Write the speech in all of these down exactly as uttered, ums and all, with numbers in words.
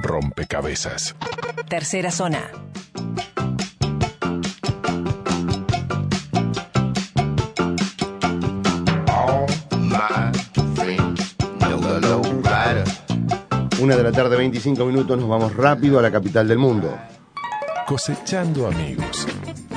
rompecabezas. Tercera zona. Una de la tarde, veinticinco minutos, nos vamos rápido a la capital del mundo. Cosechando amigos.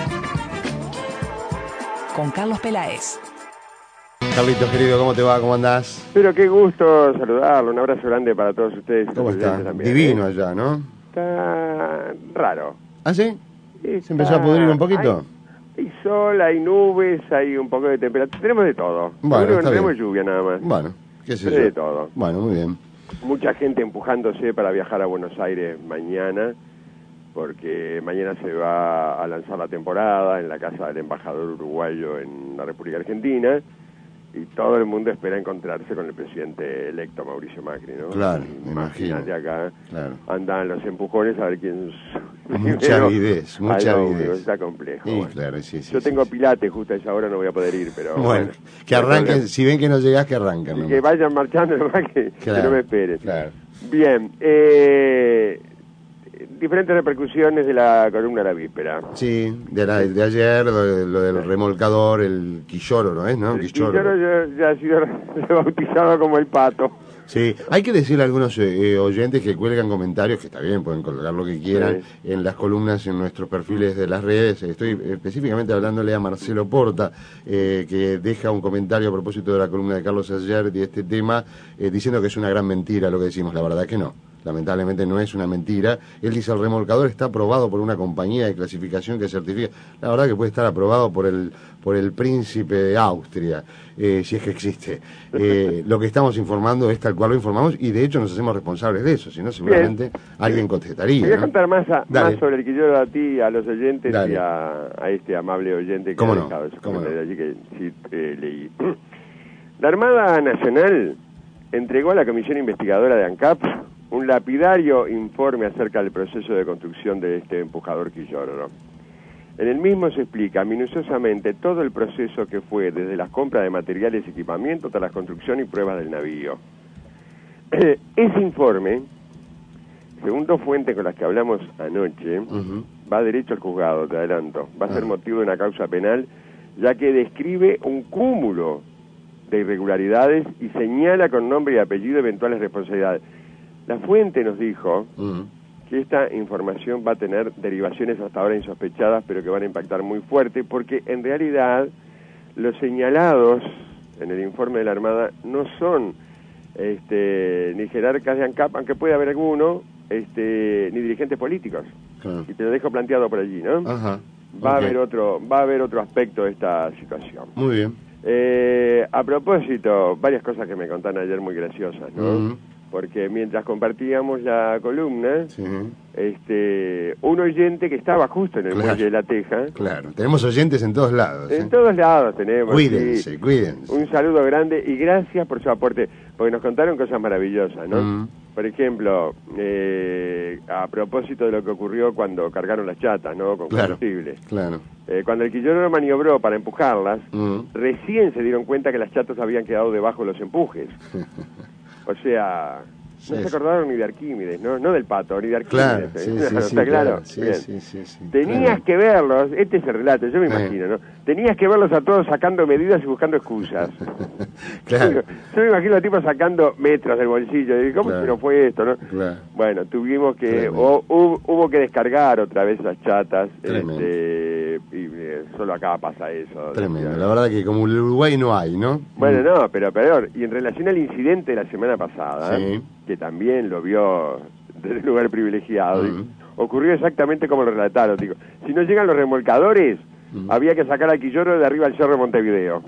Con Carlos Peláez. Carlitos, querido, ¿cómo te va? ¿Cómo andás? Pero qué gusto saludarlo, un abrazo grande para todos ustedes. ¿Cómo está? También, Divino ¿eh? allá, ¿no? Está raro. ¿Ah, sí? Está... ¿Se empezó a pudrir un poquito? Hay, hay sol, hay nubes, hay un poco de temperatura, tenemos de todo. Bueno, Seguro que está no tenemos bien. lluvia nada más. Bueno, qué sé Pero yo. de todo. Bueno, muy bien. Mucha gente empujándose para viajar a Buenos Aires mañana, porque mañana se va a lanzar la temporada en la casa del embajador uruguayo en la República Argentina, y todo el mundo espera encontrarse con el presidente electo Mauricio Macri, ¿no? Claro, me Imagínate imagino. acá, Claro. andan los empujones a ver quién... Mucha avidez, mucha Ay, no, avidez. está complejo. Sí, Bueno. claro, sí, sí. Yo sí, tengo sí. pilates, justo a esa hora no voy a poder ir, pero... Bueno, bueno, que no hay arranquen, problema. si ven que no llegás, que arranquen. Y nomás. que vayan marchando nomás, que, Claro, que no me esperen. Claro. Bien, eh, diferentes repercusiones de la columna de la víspera. Sí, de, la, de ayer, lo, de- lo del remolcador, el quilloro, ¿no es? ¿No? El Quilloro. Quilloro ya, ya ha sido bautizado como el pato. Sí, hay que decirle a algunos eh, oyentes que cuelgan comentarios, que está bien, pueden colgar lo que quieran, Sí. en las columnas, en nuestros perfiles de las redes. Estoy específicamente hablándole a Marcelo Porta, eh, que deja un comentario a propósito de la columna de Carlos ayer de este tema, eh, diciendo que es una gran mentira lo que decimos. La verdad que no. Lamentablemente no es una mentira. Él dice el remolcador está aprobado por una compañía de clasificación que certifica. La verdad que puede estar aprobado por el por el príncipe de Austria, eh, si es que existe. Eh, lo que estamos informando es tal cual lo informamos y de hecho nos hacemos responsables de eso, si no seguramente Bien. alguien contestaría. Voy a ¿no? contar más, a- Dale. más sobre el Quilloro a ti, a los oyentes Dale. y a, a este amable oyente que ¿Cómo ha no? dejado ese ¿Cómo comentario allí que sí eh, leí. La Armada Nacional entregó a la Comisión Investigadora de ANCAP un lapidario informe acerca del proceso de construcción de este empujador Quilloro. En el mismo se explica minuciosamente todo el proceso que fue desde las compras de materiales y equipamiento hasta la construcción y pruebas del navío. Ese informe, según dos fuentes con las que hablamos anoche, Ujú. va derecho al juzgado, te adelanto. Va a ser Ah. motivo de una causa penal, ya que describe un cúmulo de irregularidades y señala con nombre y apellido eventuales responsabilidades. La fuente nos dijo Ujú. que esta información va a tener derivaciones hasta ahora insospechadas, pero que van a impactar muy fuerte, porque en realidad los señalados en el informe de la Armada no son este, ni jerarcas de ANCAP, aunque puede haber alguno, este, ni dirigentes políticos. Claro. Y te lo dejo planteado por allí, ¿no? Ajá. Va a Ok. haber otro, va a haber otro aspecto de esta situación. Muy bien. Eh, a propósito, varias cosas que me contaron ayer muy graciosas, ¿no? Ujú. Porque mientras compartíamos la columna, Sí. este, un oyente que estaba justo en el Claro. muelle de La Teja, Claro. Tenemos oyentes en todos lados. ¿eh? en todos lados tenemos, Cuídense, sí. cuídense. Un saludo grande y gracias por su aporte, porque nos contaron cosas maravillosas, ¿no? Mm. Por ejemplo, eh, a propósito de lo que ocurrió cuando cargaron las chatas, ¿no? Con Claro. combustible. Claro. Eh, cuando el Quilloro maniobró para empujarlas, Mm. recién se dieron cuenta que las chatas habían quedado debajo de los empujes. O sea, no Sí, se sí. acordaron ni de Arquímedes, ¿no? No del pato, ni de Claro, Arquímedes. sí, ¿eh? sí, sí, ¿Está claro? claro. Sí, Bien. sí, sí, sí. Tenías Claro. que verlos, este es el relato, yo me Sí. imagino, ¿no? Tenías que verlos a todos sacando medidas y buscando excusas. Claro. Yo me imagino a tipos sacando metros del bolsillo. Y ¿cómo Claro. se nos fue esto, no? Claro. Bueno, tuvimos que... Tremendo. o- hubo, hubo que descargar otra vez las chatas. Tremendo. Este, y eh, solo acá pasa eso. Tremendo. decía. La verdad que como el Uruguay no hay, ¿no? Bueno, no, pero peor. Y en relación al incidente de la semana pasada, Sí. que también lo vio desde un lugar privilegiado, Mm. ocurrió exactamente como lo relataron. Digo, si no llegan los remolcadores, Mm. había que sacar al Quilloro de arriba al Cerro de Montevideo.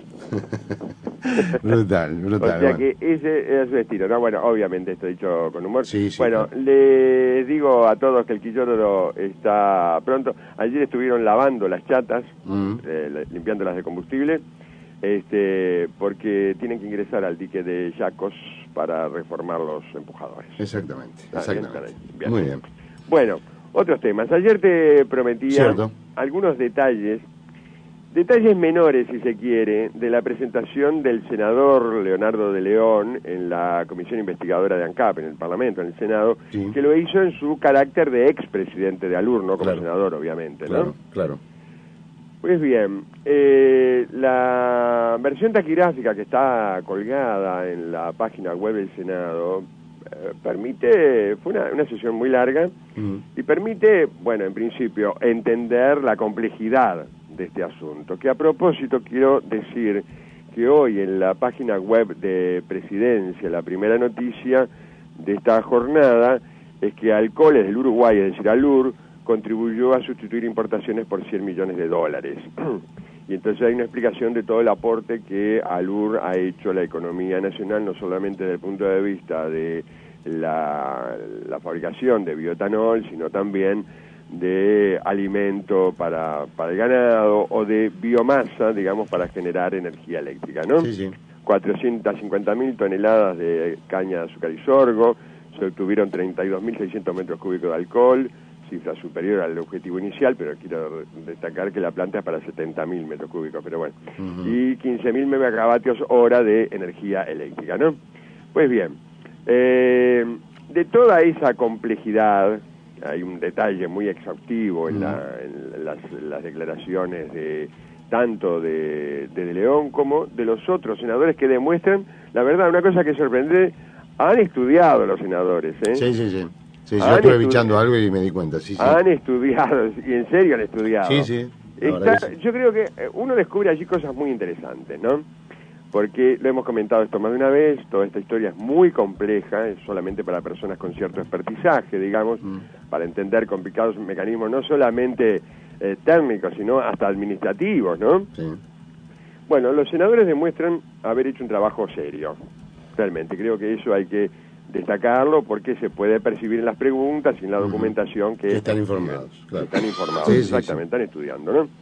Brutal, O brutal. sea bueno. que ese era su estilo, ¿no? Bueno, obviamente esto dicho con humor. Sí, sí, bueno, claro. les digo a todos que el Quilloro está pronto. Ayer estuvieron lavando las chatas, Mm. eh, la- limpiándolas de combustible, este, porque tienen que ingresar al dique de Yacos para reformar los empujadores. Exactamente, Ah, bien, exactamente. caray, bien. Muy bien. Bueno, otros temas. Ayer te prometía Cierto. algunos detalles detalles menores, si se quiere, de la presentación del senador Leonardo de León en la comisión investigadora de ANCAP, en el Parlamento, en el Senado, sí. que lo hizo en su carácter de expresidente de ALUR, no como claro. senador, obviamente, ¿no? Claro, claro. Pues bien, eh, la versión taquigráfica que está colgada en la página web del Senado eh, permite, fue una, una sesión muy larga, mm. y permite, bueno, en principio, entender la complejidad de este asunto, que a propósito quiero decir que hoy en la página web de Presidencia, la primera noticia de esta jornada es que Alcoholes del Uruguay, es decir, ALUR, contribuyó a sustituir importaciones por cien millones de dólares. Y entonces hay una explicación de todo el aporte que ALUR ha hecho a la economía nacional, no solamente desde el punto de vista de la, la fabricación de bioetanol, sino también de alimento para, para el ganado o de biomasa, digamos, para generar energía eléctrica, ¿no? Sí, sí. cuatrocientas cincuenta mil toneladas de caña de azúcar y sorgo, se obtuvieron treinta y dos mil seiscientos metros cúbicos de alcohol, cifra superior al objetivo inicial, pero quiero destacar que la planta es para setenta mil metros cúbicos, pero bueno, uh-huh. y quince mil megavatios hora de energía eléctrica, ¿no? Pues bien, eh, de toda esa complejidad, hay un detalle muy exhaustivo en, la, en las, las declaraciones de tanto de, de De León como de los otros senadores que demuestran, la verdad, una cosa que sorprende, han estudiado los senadores, ¿eh? Sí, sí, sí. Sí, yo estuve bichando algo y me di cuenta, sí, sí. Han estudiado, y en serio han estudiado. Sí, sí. Está, sí. Yo creo que uno descubre allí cosas muy interesantes, ¿no? Porque lo hemos comentado esto más de una vez, toda esta historia es muy compleja, es solamente para personas con cierto expertizaje, digamos, mm. para entender complicados mecanismos, no solamente eh, técnicos, sino hasta administrativos, ¿no? Sí. Bueno, los senadores demuestran haber hecho un trabajo serio, realmente. Creo que eso hay que destacarlo porque se puede percibir en las preguntas y en la documentación que, que están informados, claro. están informados, sí, exactamente, sí, sí. están estudiando, ¿no?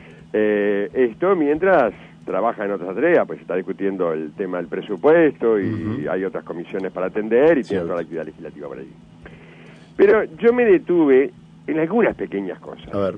Eh, esto mientras trabaja en otras tareas, pues se está discutiendo el tema del presupuesto y uh-huh. hay otras comisiones para atender y tiene toda la actividad legislativa por allí. Pero yo me detuve en algunas pequeñas cosas. A ver.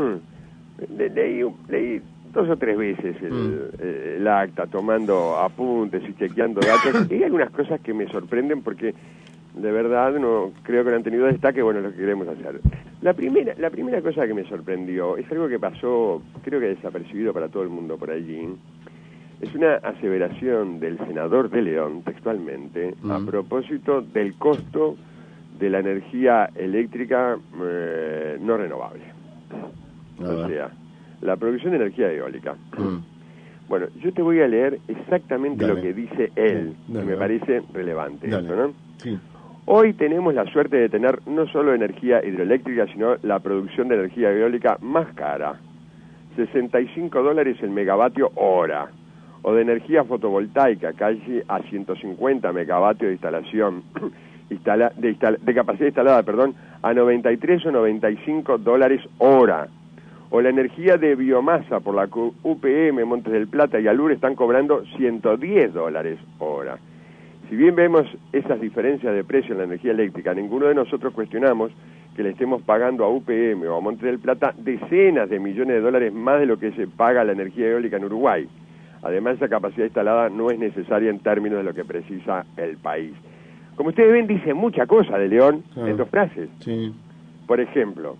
Le, leí, leí dos o tres veces el, mm. eh, el acta, tomando apuntes y chequeando datos, y hay algunas cosas que me sorprenden porque de verdad no creo que no han tenido destaque, bueno, lo que queremos hacer. La primera, la primera cosa que me sorprendió es algo que pasó, creo que desapercibido para todo el mundo por allí, es una aseveración del senador de León, textualmente, mm. a propósito del costo de la energía eléctrica eh, no renovable. A o ver. sea, la producción de energía eólica. Mm. Bueno, yo te voy a leer exactamente Dale. lo que dice él, Dale. que me parece relevante. Esto, ¿no? Sí. Hoy tenemos la suerte de tener no solo energía hidroeléctrica, sino la producción de energía eólica más cara, sesenta y cinco dólares el megavatio hora, o de energía fotovoltaica, casi a ciento cincuenta megavatios de instalación, instala, de, instala, de capacidad instalada, perdón, a noventa y tres o noventa y cinco dólares hora. O la energía de biomasa por la que U P M, Montes del Plata y ALUR están cobrando ciento diez dólares hora. Si bien vemos esas diferencias de precio en la energía eléctrica, ninguno de nosotros cuestionamos que le estemos pagando a U P M o a Montes del Plata decenas de millones de dólares más de lo que se paga la energía eólica en Uruguay. Además, esa capacidad instalada no es necesaria en términos de lo que precisa el país. Como ustedes ven, dice mucha cosa de León ah, en dos frases. Sí. Por ejemplo,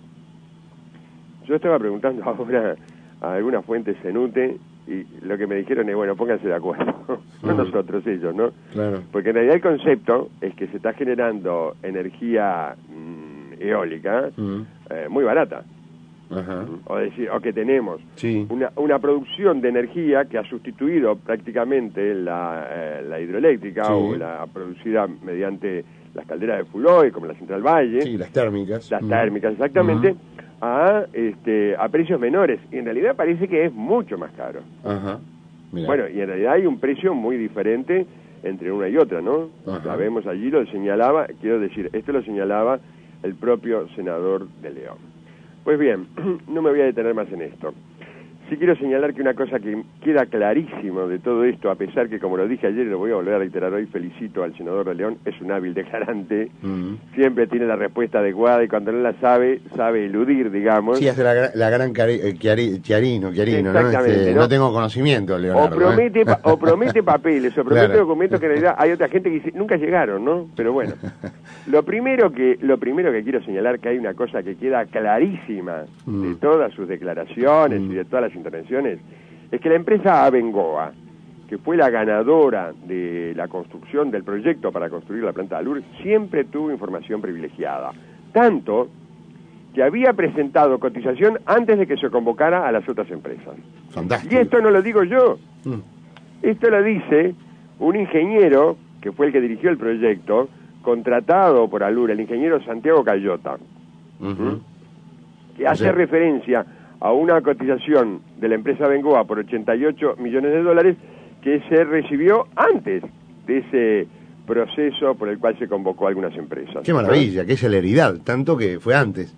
yo estaba preguntando ahora a algunas fuentes Cenute y lo que me dijeron es, bueno, pónganse de acuerdo, no uh-huh. nosotros, ellos, ¿no? Claro. Porque en realidad el concepto es que se está generando energía mmm, eólica uh-huh. eh, muy barata. Uh-huh. O decir, o que tenemos sí. una, una producción de energía que ha sustituido prácticamente la, eh, la hidroeléctrica sí. o la producida mediante las calderas de Fuloy, como la Central Valle. Sí, las térmicas. Las uh-huh. térmicas, exactamente. Uh-huh. A, este, a precios menores, y en realidad parece que es mucho más caro. Ajá. Mirá. Bueno, y en realidad hay un precio muy diferente entre una y otra, ¿no? Ajá. Sabemos, allí lo señalaba, quiero decir, esto lo señalaba el propio senador de León. Pues bien, no me voy a detener más en esto. Sí quiero señalar que una cosa que queda clarísimo de todo esto, a pesar que, como lo dije ayer y lo voy a volver a reiterar hoy, felicito al senador de León, es un hábil declarante, uh-huh. siempre tiene la respuesta adecuada y cuando no la sabe, sabe eludir, digamos. Sí, hace la, la gran cari, chiari, Chiarino, Chiarino, ¿no? Este, ¿no? No tengo conocimiento, Leonardo. O promete, ¿eh? pa, o promete papeles, o promete claro. documentos que en realidad hay otra gente que dice, nunca llegaron, ¿no? Pero bueno, lo primero que lo primero que quiero señalar que hay una cosa que queda clarísima uh-huh. de todas sus declaraciones uh-huh. y de todas las intervenciones, es que la empresa Abengoa, que fue la ganadora de la construcción del proyecto para construir la planta de Alur, siempre tuvo información privilegiada. Tanto que había presentado cotización antes de que se convocara a las otras empresas. Fantástico. Y esto no lo digo yo. Mm. Esto lo dice un ingeniero, que fue el que dirigió el proyecto, contratado por Alur, el ingeniero Santiago Cayota, uh-huh. ¿Mm? que hace sí. referencia a una cotización de la empresa Abengoa por ochenta y ocho millones de dólares que se recibió antes de ese proceso por el cual se convocó a algunas empresas. ¡Qué maravilla! ¿No? ¡Qué celeridad! Tanto que fue antes.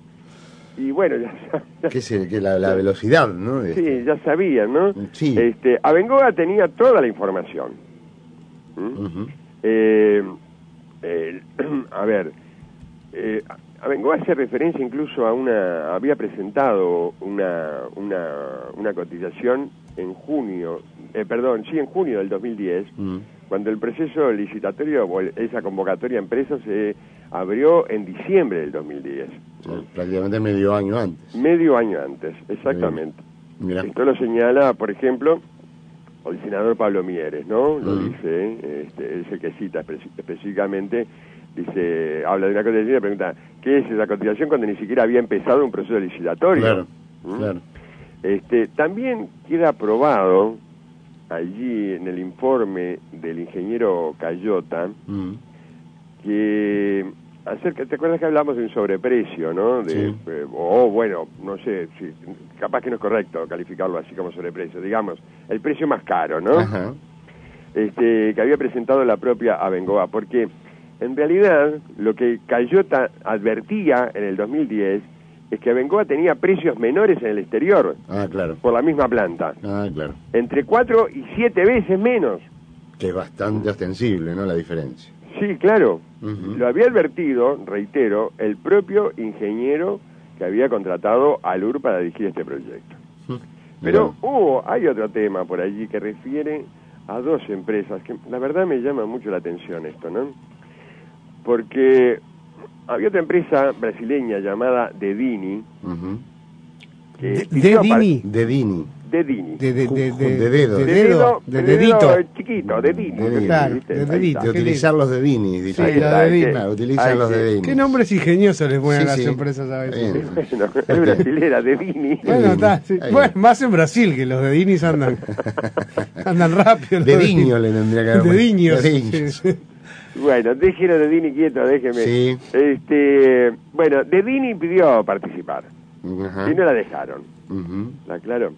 Y bueno, ya sabían. ¿Qué es el, que la, la velocidad, ¿no? Este. Sí, ya sabían, ¿no? Sí. Este, Abengoa tenía toda la información. ¿Mm? Uh-huh. eh, eh, a ver... Eh, Abengoa hace referencia incluso a una... Había presentado una, una, una cotización en junio, eh, perdón, sí, en junio del dos mil diez, mm. cuando el proceso licitatorio, o esa convocatoria a empresas se abrió en diciembre del dos mil diez. Sí, prácticamente medio año antes. Medio año antes, exactamente. Mira. Esto lo señala, por ejemplo, el senador Pablo Mieres, ¿no? Lo mm. dice, este, es el que cita espe- específicamente... Dice, habla de una cotización y pregunta, ¿qué es esa cotización cuando ni siquiera había empezado un proceso licitatorio? Claro, ¿Mm? claro. Este, también queda aprobado allí en el informe del ingeniero Cayota mm. que acerca, ¿te acuerdas que hablamos de un sobreprecio, no? De, sí. eh, o bueno, no sé, si, capaz que no es correcto calificarlo así como sobreprecio, digamos, el precio más caro, ¿no? Ajá. Este, que había presentado la propia Abengoa, porque en realidad, lo que Cayota advertía en el dos mil diez es que Abengoa tenía precios menores en el exterior. Ah, claro. Por la misma planta. Ah, claro. Entre cuatro y siete veces menos. Que es bastante ostensible, ¿no? La diferencia. Sí, claro. Uh-huh. Lo había advertido, reitero, el propio ingeniero que había contratado a Alur para dirigir este proyecto. Uh-huh. Pero hubo, hay otro tema por allí que refiere a dos empresas que la verdad me llama mucho la atención esto, ¿no? Porque había otra empresa brasileña llamada Dedini. Uh-huh. Que de, Dedini. Dedini. Dedini. De, de, de, de, de dedo. De dedo. De, de dedito. dedo chiquito, Dedini. De claro, de dedito. De utilizar los Dedini. Sí, los Dedini. Claro, utilizan los Dedini. Qué nombres ingeniosos les ponen sí, a las sí. empresas a veces. Bueno, es brasilera, Dedini. Bueno, está, sí. Bueno, más en Brasil, que los Dedinis andan andan rápido. Dediño le tendría que haber. Dediños. Dediños. Sí. Bueno, déjenlo Dedini quieto, déjeme. Sí. Este, bueno, Dedini pidió participar. Uh-huh. Y no la dejaron. Uh-huh. ¿Está claro?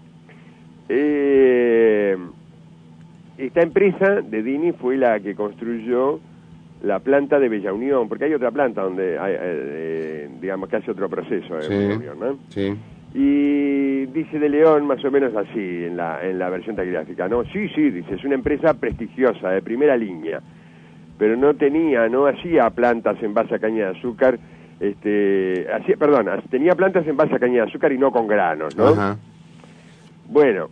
Eh, esta empresa, Dedini, fue la que construyó la planta de Bella Unión, porque hay otra planta donde, hay, eh, digamos, que hace otro proceso de sí. Bella Unión, ¿no? Sí. Y dice de León más o menos así en la, en la versión taquigráfica, ¿no? Sí, sí, dice, es una empresa prestigiosa, de primera línea, pero no tenía, no hacía plantas en base a caña de azúcar, este, hacía, perdón, tenía plantas en base a caña de azúcar y no con granos, ¿no? Ajá. Bueno,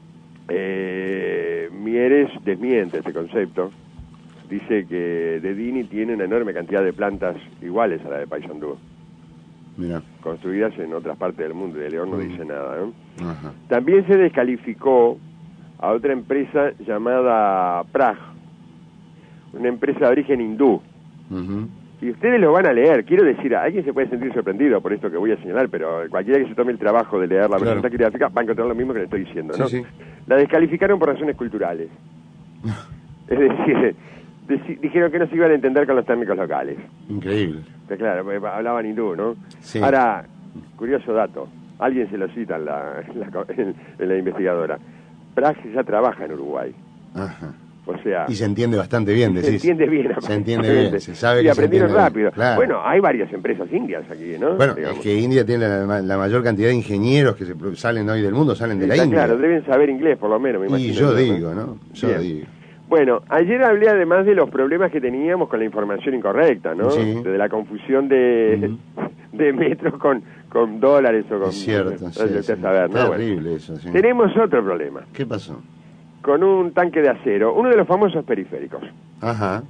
eh, Mieres desmiente este concepto, dice que Dedini tiene una enorme cantidad de plantas iguales a la de Paysandú. Mirá. Construidas en otras partes del mundo, y de León no dice nada, ¿no? Ajá. También se descalificó a otra empresa llamada Praj, una empresa de origen hindú. Uh-huh. Y ustedes lo van a leer, quiero decir, alguien se puede sentir sorprendido por esto que voy a señalar, pero cualquiera que se tome el trabajo de leer la claro. versión taquigráfica va a encontrar lo mismo que le estoy diciendo, ¿no? Sí, sí. La descalificaron por razones culturales. Es decir, deci- dijeron que no se iban a entender con los térmicos locales. Increíble. Pero claro, porque hablaban hindú, ¿no? Sí. Ahora, curioso dato, alguien se lo cita en la, en la, en la investigadora. Praj ya trabaja en Uruguay. Ajá. O sea, y se entiende bastante bien, se decís. entiende bien. Se entiende bien, se sabe y que se aprendieron entiende rápido. bien, claro. Bueno, hay varias empresas indias aquí, ¿no? Bueno, Digamos. es que India tiene la, la mayor cantidad de ingenieros que se pro- salen hoy del mundo, salen de la Está India. claro, deben saber inglés por lo menos, me y imagino. yo ¿no? digo, ¿no? Yo Bien. digo. Bueno, ayer hablé además de los problemas que teníamos con la información incorrecta, ¿no? Sí. De la confusión de, Ujú. de metros con, con dólares o con... Es cierto, no, sí, no, sí. saber, ¿no? Terrible Bueno, eso, sí. tenemos otro problema, ¿Qué pasó? con un tanque de acero, uno de los famosos periféricos. Ajá.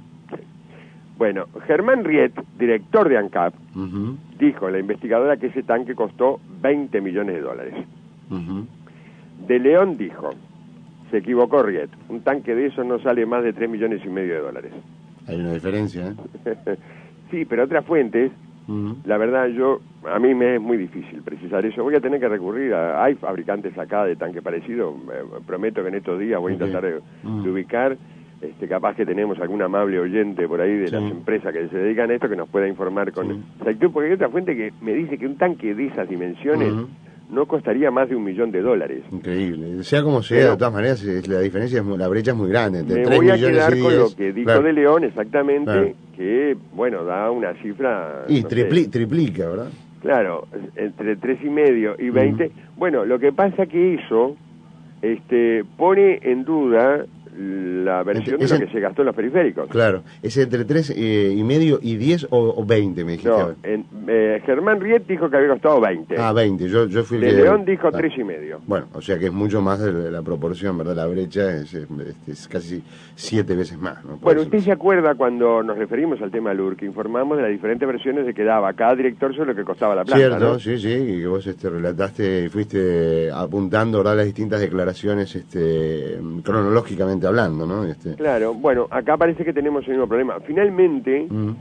Bueno, Germán Riet, director de ANCAP, Ujú, dijo la investigadora que ese tanque costó veinte millones de dólares. ujú. De León dijo, se equivocó Riet, un tanque de esos no sale más de tres millones y medio de dólares. Hay una diferencia, ¿eh? Sí, pero otras fuentes, Ujú. la verdad yo, a mí me es muy difícil precisar eso. Voy a tener que recurrir a, hay fabricantes acá de tanque parecido, eh, prometo que en estos días voy a Ok. tratar de, Mm. de ubicar, este, capaz que tenemos algún amable oyente por ahí de Sí. las empresas que se dedican a esto que nos pueda informar con Sí. exactitud, porque hay otra fuente que me dice que un tanque de esas dimensiones Ujú. no costaría más de un millón de dólares. Increíble. Sea como sea, Pero- de todas maneras, es- la diferencia, es, mu- la brecha es muy grande. Entre Me tres voy a millones quedar y con diez, lo que dijo claro. de León exactamente, Claro. que, bueno, da una cifra... Y no sé, tripli- triplica, ¿verdad? claro, entre tres y medio y veinte. Bueno, lo que pasa que eso este, pone en duda la versión Ese- de lo que se gastó en los periféricos. Claro. Es entre tres eh, y medio y diez o, o veinte, me dijiste. No, ahora. en, eh, Germán Riet dijo que había costado veinte. Ah, veinte. Yo, yo fui el de que... León dijo Ah. tres y medio. Bueno, o sea que es mucho más de la, la proporción, ¿verdad? La brecha es, es, es casi siete veces más, ¿no? Por Bueno, eso- usted se acuerda cuando nos referimos al tema L U R, que informamos de las diferentes versiones de que daba cada director sobre lo que costaba la planta, Cierto, ¿no? sí, sí, y que vos este, relataste y fuiste apuntando, ¿verdad? Las distintas declaraciones este, cronológicamente hablando, ¿no? Este, Claro, bueno, acá parece que tenemos el mismo problema. Finalmente, mm,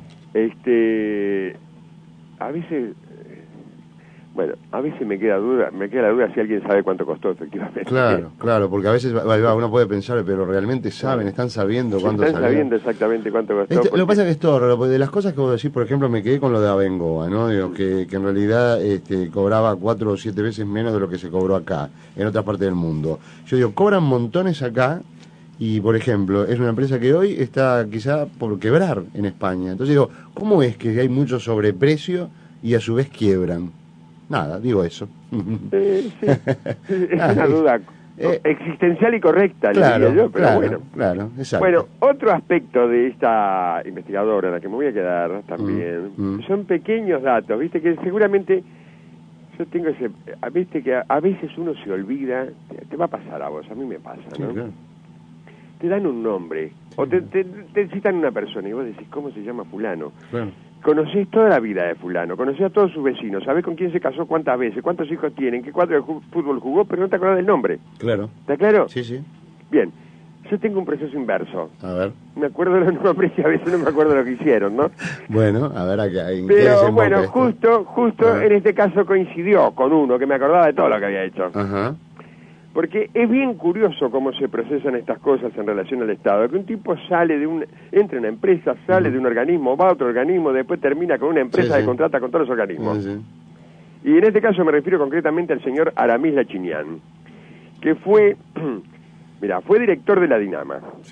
este, a veces, eh, bueno, a veces me queda duda, me queda la duda si alguien sabe cuánto costó efectivamente. claro, claro, porque a veces va- va, uno puede pensar, pero realmente saben, están sabiendo Sí, cuánto están salió. sabiendo exactamente cuánto costó. Este, porque- Lo que pasa es que es todo, porque de las cosas que vos decís, por ejemplo, me quedé con lo de Abengoa, ¿no? Digo, que, que en realidad este, cobraba cuatro o siete veces menos de lo que se cobró acá, en otras partes del mundo. Yo digo, cobran montones acá, y por ejemplo, es una empresa que hoy está quizá por quebrar en España. Entonces digo, ¿cómo es que hay mucho sobreprecio y a su vez quiebran? Nada, digo eso. Sí, sí, es Ay, una duda eh, existencial y correcta, le Claro, diría yo, pero claro, bueno. claro, exacto. Bueno, otro aspecto de esta investigadora, a la que me voy a quedar también, Mm, mm. son pequeños datos, viste, que seguramente yo tengo ese, a- viste que a, a veces uno se olvida, te, te va a pasar a vos, a mí me pasa, Sí, ¿no? claro. Te dan un nombre, o te, te, te citan una persona y vos decís, ¿cómo se llama fulano? Claro. Conocés toda la vida de fulano, conocés a todos sus vecinos, sabés con quién se casó cuántas veces, cuántos hijos tienen, qué cuadro de ju- fútbol jugó, pero no te acordás del nombre. Claro. ¿Está claro? Sí, sí. Bien, yo tengo un proceso inverso. A ver. Me acuerdo de los nombres y a veces no me acuerdo lo que hicieron, ¿no? Bueno, a ver acá. ¿en qué Pero desemboca bueno, esto? justo, justo Ah. en este caso coincidió con uno que me acordaba de todo lo que había hecho. Ajá. Porque es bien curioso cómo se procesan estas cosas en relación al Estado, que un tipo sale de un, entra en una empresa, sale Ujú. de un organismo, va a otro organismo, después termina con una empresa Sí, que sí. contrata con todos los organismos. Sí, sí. Y en este caso me refiero concretamente al señor Aramis Lachinian, que fue, mira, fue director de la Dinama, Sí.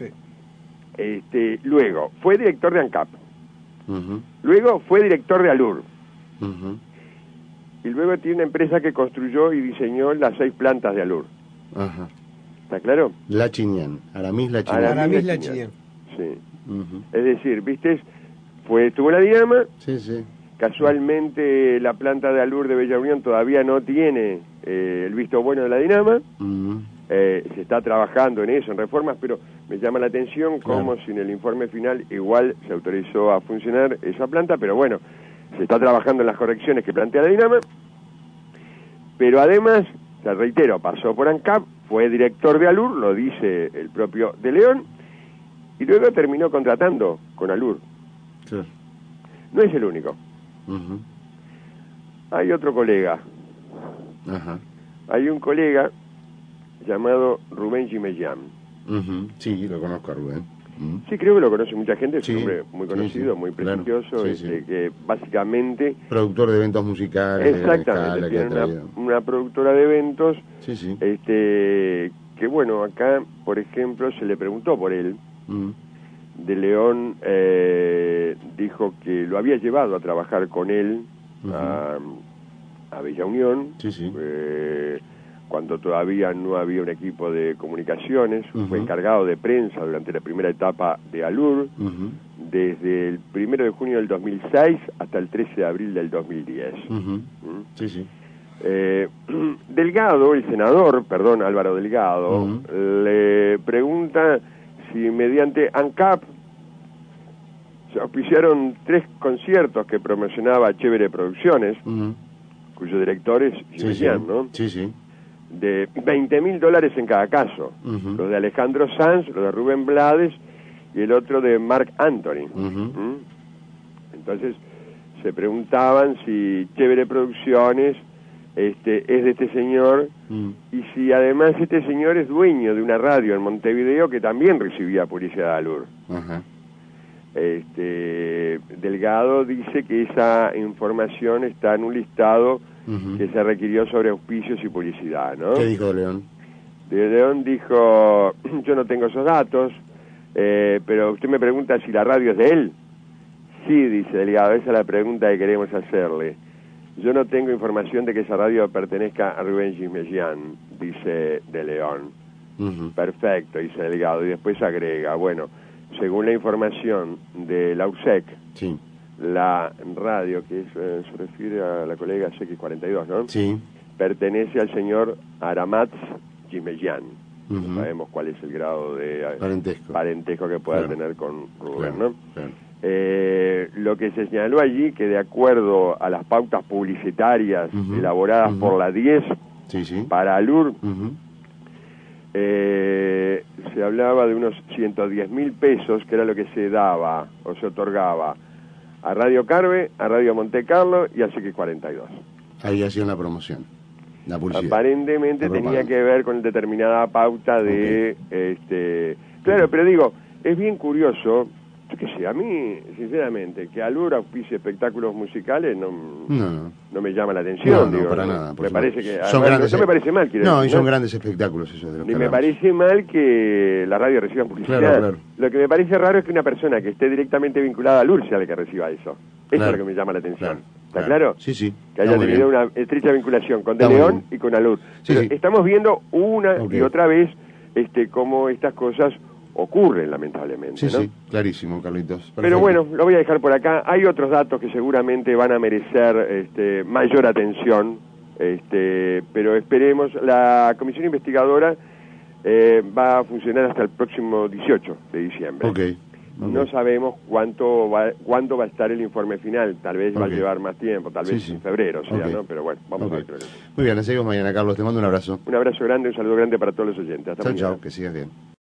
este, luego fue director de ANCAP, Ujú, luego fue director de ALUR, ujú. y luego tiene una empresa que construyó y diseñó las seis plantas de ALUR. Ajá. ¿Está claro? La Chinian, Aramis La Chinian. Aramis Aramis Lachinian. Lachinian. Sí. Ujú. Es decir, viste, fue, estuvo en la Dinama, Sí, sí. casualmente la planta de ALUR de Bella Unión todavía no tiene eh, el visto bueno de la Dinama, Ujú. eh, se está trabajando en eso, en reformas, pero me llama la atención Claro. cómo sin el informe final igual se autorizó a funcionar esa planta, pero bueno, se está trabajando en las correcciones que plantea la Dinama, pero además, te reitero, pasó por ANCAP, fue director de ALUR, lo dice el propio De León, y luego terminó contratando con ALUR. Sí. No es el único. Ujú. Hay otro colega, Ajá. hay un colega llamado Rubén Gimellán. Ujú. Sí, lo conozco a Rubén. Ujú. Sí, creo que lo conoce mucha gente, es Sí, un hombre muy sí, conocido, sí, muy claro, prestigioso, sí, este, sí. que básicamente, Productor de eventos musicales. de gran exactamente, escala, que tiene ha una, traído. una productora de eventos, Sí, sí. este, que bueno, acá, por ejemplo, se le preguntó por él, Mm. De León eh, dijo que lo había llevado a trabajar con él Uh-huh. a, a Bella Unión, Sí, sí. eh, cuando todavía no había un equipo de comunicaciones. Uh-huh. Fue encargado de prensa durante la primera etapa de Alur, Uh-huh. desde el primero de junio del dos mil seis hasta el trece de abril del dos mil diez. Uh-huh. ¿Mm? Sí, sí. Eh, Delgado, el senador, perdón, Álvaro Delgado, Uh-huh. le pregunta si mediante ANCAP se auspiciaron tres conciertos que promocionaba Chévere Producciones, Uh-huh. cuyo director es Sí, Jimmy sí. Jan, ¿no? Sí, sí. De veinte mil dólares en cada caso. Uh-huh. Los de Alejandro Sanz, los de Rubén Blades y el otro de Marc Anthony. Uh-huh. ¿Mm? Entonces se preguntaban si Chévere Producciones este, es de este señor, Uh-huh. y si además este señor es dueño de una radio en Montevideo que también recibía publicidad de Alur. Ajá. Este, Delgado dice que esa información está en un listado Uh-huh. que se requirió sobre auspicios y publicidad, ¿no? ¿Qué dijo de León? De León dijo, yo no tengo esos datos, eh, pero usted me pregunta si la radio es de él. Sí, dice Delgado, esa es la pregunta que queremos hacerle. Yo no tengo información de que esa radio pertenezca a Rubén Gismellán, dice De León. Uh-huh. Perfecto, dice Delgado, y después agrega, bueno, según la información de la U S E C, Sí. la radio, que es, eh, se refiere a la colega X cuarenta y dos, ¿no? Sí. Pertenece al señor Aramatz Gismellán. Uh-huh. No sabemos cuál es el grado de eh, Parentesco. parentesco que pueda Claro. tener con Rubén, Claro, ¿no? claro. Eh, lo que se señaló allí, que de acuerdo a las pautas publicitarias Uh-huh. elaboradas Uh-huh. por la diez Sí, sí. para Alur, Uh-huh. eh, se hablaba de unos ciento diez mil pesos, que era lo que se daba o se otorgaba a Radio Carve, a Radio Monte Carlo y a X cuarenta y dos. Ahí hacían la promoción. La publicidad. Aparentemente La tenía propaganda. que ver con determinada pauta de... este Claro, pero digo, es bien curioso, yo qué sé, a mí, sinceramente, que Alur auspicie espectáculos musicales no, No, no. no me llama la atención. No, no, digo, para no, nada. por Me supuesto. parece que... Son además, grandes, no, no me parece mal, quiero No, decir, y son ¿no? grandes espectáculos esos de los Ni que me hablamos. parece mal que la radio reciba publicidad. Claro, claro. Lo que me parece raro es que una persona que esté directamente vinculada al U R sea la que reciba eso. Eso Claro. es lo que me llama la atención. Claro, ¿Está claro. claro? Sí, sí. Que Está haya muy tenido bien. una estrecha vinculación con De Está muy León bien. y con Alur. Sí, Pero sí. estamos viendo una Ok. y otra vez este cómo estas cosas ocurren, lamentablemente, Sí, ¿no? sí. Clarísimo, Carlitos. Pero Perfecto. bueno, lo voy a dejar por acá. Hay otros datos que seguramente van a merecer este, mayor atención, este, pero esperemos. La comisión investigadora eh, va a funcionar hasta el próximo dieciocho de diciembre. Ok. ok. No sabemos cuánto va, cuándo va a estar el informe final. Tal vez va a Ok. llevar más tiempo, tal Sí, vez sí. en febrero, o sea, Ok. ¿no? Pero bueno, vamos Ok. a ver. qué es. Muy bien, nos seguimos mañana, Carlos. Te mando un abrazo. Un abrazo grande, un saludo grande para todos los oyentes. Hasta Chao, mañana. chao. Que sigas bien.